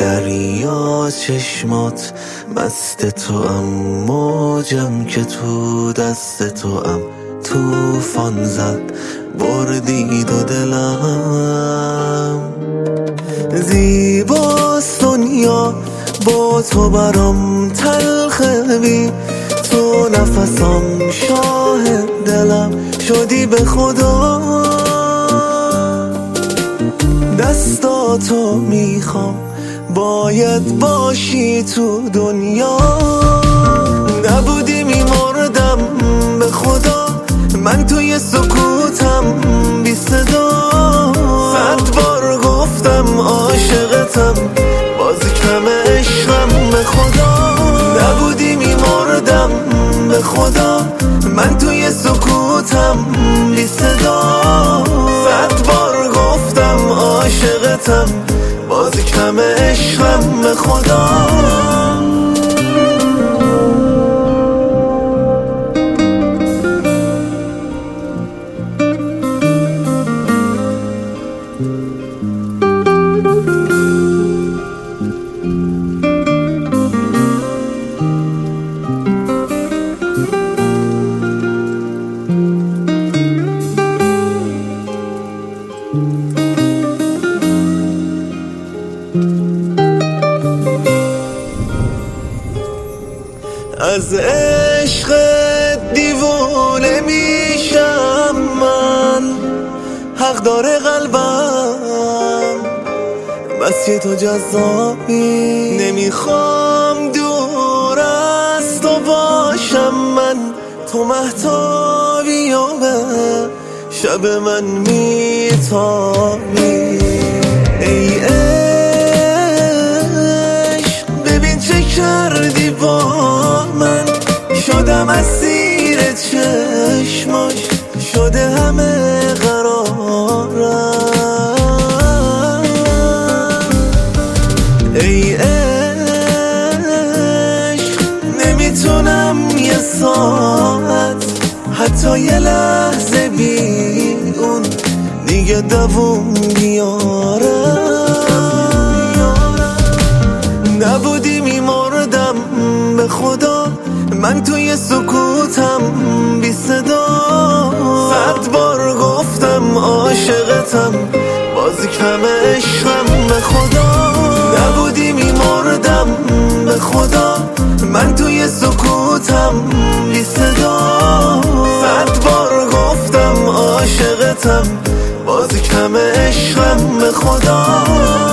دریا چشمات مست تو ام، موجم که تو دست تو ام، توفان زد بردی دو دلم. زیباست دنیا با تو برام تلخه، بی تو نفسم شاه دلم شدی به خدا. دستاتو میخوام باید باشی تو دنیا، نبودی میمردم به خدا. من توی سکوتم بی صدا، 100 بار گفتم عاشقتم، باز کم عشقم به خدا. نبودی میمردم به خدا، من توی سکوتم بی صدا. 100 بار گفتم عاشقتم، باز کم عشقم به خدا. از عشق دیوونه میشم من، حق داره قلبم، بس که تو جذابی. نمیخوام دور از تو باشم من، تو مهتابی و به شب من میتابی. ای عشق ببین چه کردی با من، شدم اسیر چشماش، شده همه قرارم. ای عشق نمیتونم یه ساعت، حتی یه لحظه بی اون دیگه دووم بیارم. نبودی میمردم به خدا، من توی سکوتم بی صدا. 100 بار گفتم عاشقتم، باز کم عشقم به خدا. نبودی میمردم به خدا، من توی سکوتم بی صدا. 100 بار گفتم عاشقتم، باز کم عشقم به خدا.